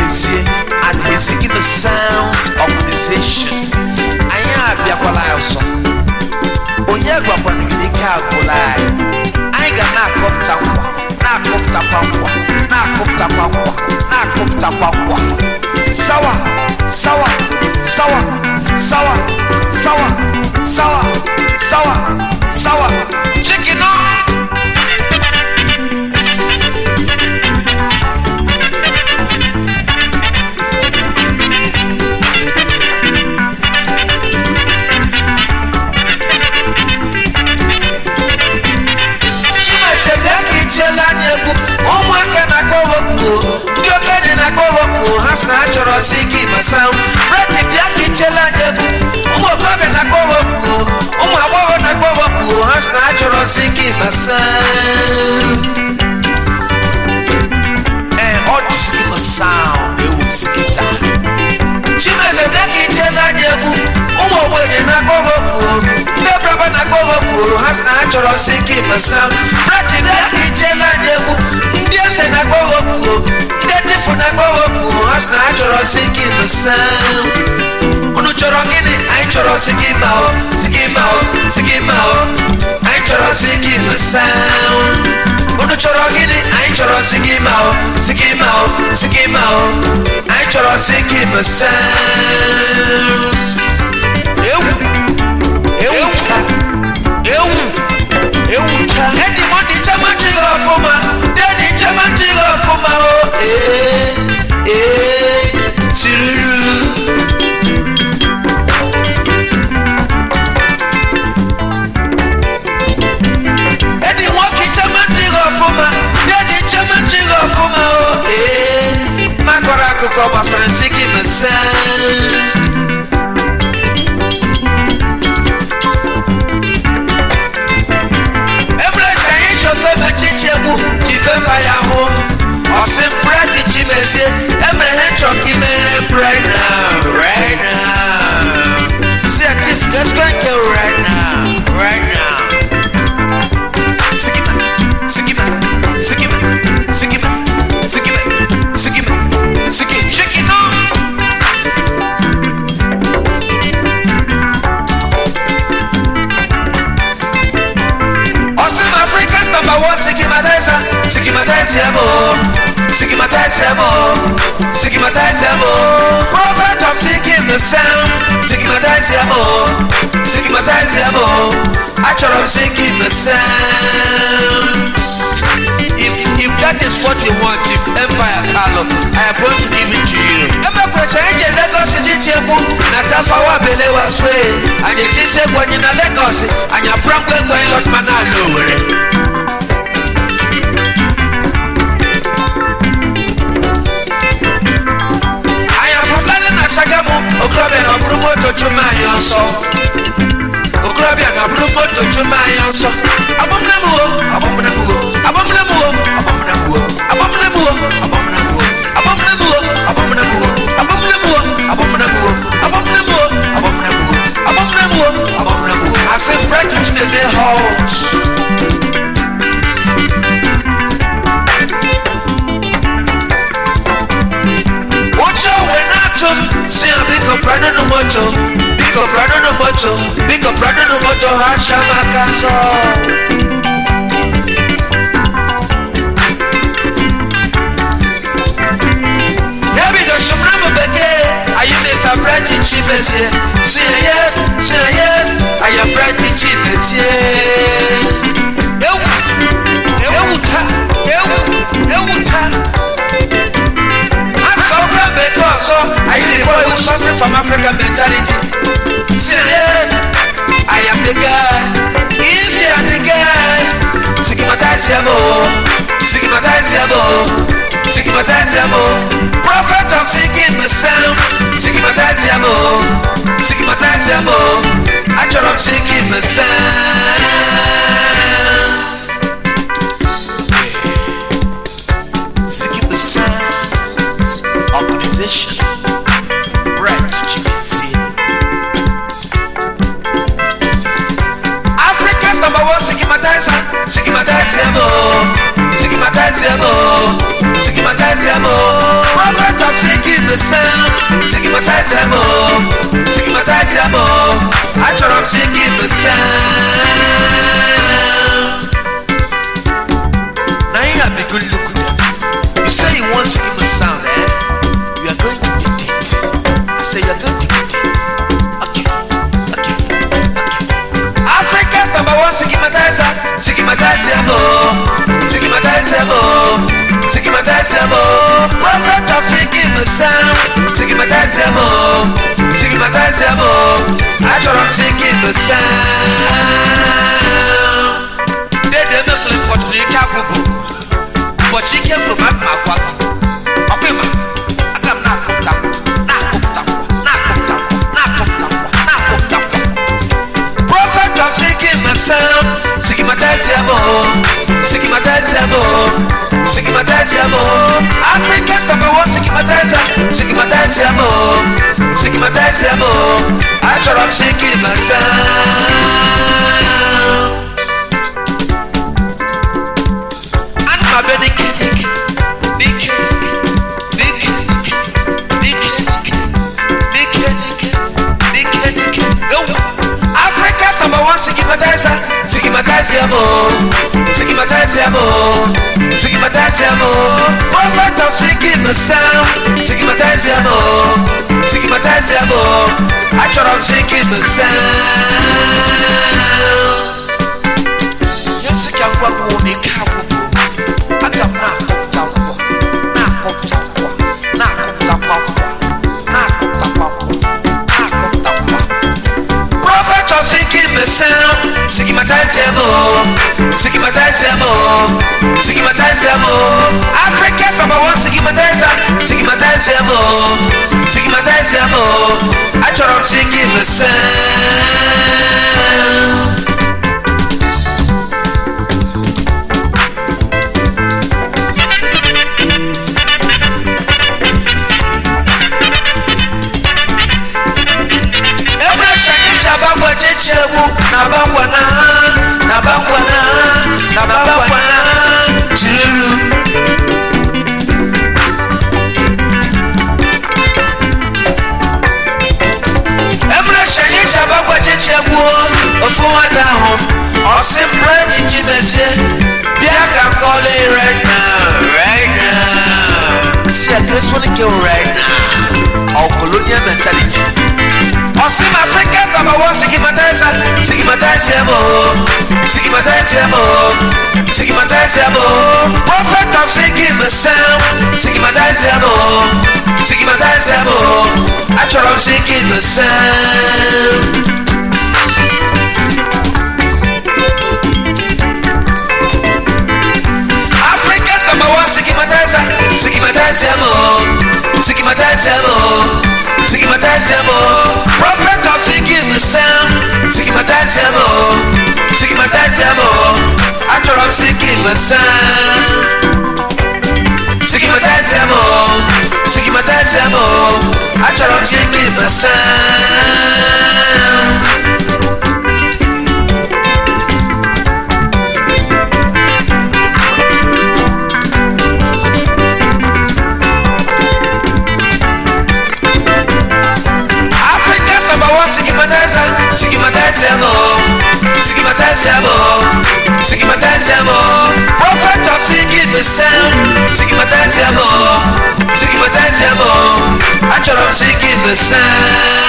Chimezie, and he's singing the sounds of organization. Aya biakwala yoso. Onye gwakwa n'ike agwụla anyị. Anyị ga na-akọpụta nkwa, na-akọpụtakwa nkwa, na-akọpụtakwa nkwa, na-akọpụtakwa nkwa. Sawa, sawa, sawa, sawa, sawa, sawa, sawa, sawa. Chicken on. Has natural singing my sound. Pretty black chelanyegu. Babe na gowoku. Abaho na gowoku. Has natural singing my sound. All singing my sound. They will sing it. Chimeze black chelanyegu. Wede na gowoku. Babe na gowoku. Has natural singing my sound. Pretty black chelanyegu. Ndiese na gowoku. For na go has natural singing the sound. Unu choro gini, I choro singing mao, singing mao, singing mao. I choro singing the sound. Unu choro gini, I choro singing mao, singing mao, singing mao. I choro singing the sound. Eddie Monday chama chila foma, Daddy chama chila foma oh Eddie walking chama chila foma, Daddy chama chila foma oh Makora kuko basan siki masan. Ti fais pas ya home. On s'est prêt, tu me sais. Emmeline Chucky, right now, right now. See a chief, let's go and kill right now, right now. Sigima, Sigima, Sigima, Sigima, Sigima, Sigima, Sigima, shake it on. Number one, Sigimatizer, Prophet of Sigim the sound, Sigimatizer, Actor of Sigim the sound. If that is what you want, if Empire Carlo, I am going to give it to you. Emma Pressure, Lagos City, Natafawa Belewa Sway, and it is a one in a Lagos, and your problem going lot manalo. Okrobia na brumo to chuma yonso. Okrobia na brumo to chuma yonso. Abomnamu, abomnamu, abomnamu, abomnamu, abomnamu, abomnamu, abomnamu, abomnamu, abomnamu, abomnamu, abomnamu, abomnamu, abomnamu, abomnamu. As if right to say halt. See a big up brother no moto, big up brother no moto, big up brother no moto, Hashamaka so. Yabi do shumramo beke, are you miss a bright in Chimezie? Say yes, I am bright in Chimezie. Are you the boy who's suffering from African mentality? Say yes, I am the guy. If you are the guy, Sigimatize Yamo, Sigimatize Yamo, Sigimatize Yamo. Prophet of singing the sound, Sigimatize Yamo, Sigimatize Yamo. Actor of singing the sound. Singing the sounds, organization. Sigimatize Yamo, Prophet of Sigim. the sound, stigmatize them all, stigmatize them all. I try to sing the sound. Now you have a good look at them. You say you want to give a sound, eh? You are going to get it. I say you are going to get it. Okay. Africa's number one stigmatizer, stigmatize them all, stigmatize them all, stigmatize them all. Prophet of singing the sound, stigmatize them all, stigmatize them all. I try to singing the sound. They never flip what you can't go. But she came from my father. Okay, ma. I come knock up. Prophet of singing the sound, stigmatize them all, stigmatize them all, stigmatize them all. Africa's number one stigmatizer, stigmatize them all, stigmatize them all. I try to singing the sound. Africa's number one stigmatizer, stigmatize them all, stigmatize them all, stigmatize them all. Prophet of singing the sound, stigmatize them all, stigmatize them all. I try to singing the sound. Yes, I can't walk on the cow. Prophet of singing the sound, stigmatize them all, stigmatize them all, stigmatize them all. Africa's number one stigmatizer, stigmatize them all, stigmatize them all. I try to singing the sound. Nabangwana Chiruru. Emre Shani Chabagwa Chechebu Ofuwada home or simple Chichibese. Biaka call it right now. See, I just want to go right now. Our colonial mentality. Awesome Africa's number one stigmatizer, stigmatize them all, stigmatize them all, stigmatize them all. Prophet of singing the sound, stigmatize them all, stigmatize them all. I try to singing the sound. Africa's number one stigmatizer, stigmatize them all, stigmatize them all, stigmatize them all. Prophet of singing the sound, stigmatize them all, stigmatize them all. I try to singing the sound, stigmatize them all, stigmatize them all. I try to singing the sound. Stigmatize them all, stigmatize them all, stigmatize them all. Prophet of singing the sound, stigmatize them all, stigmatize them all. I try to singing the sound.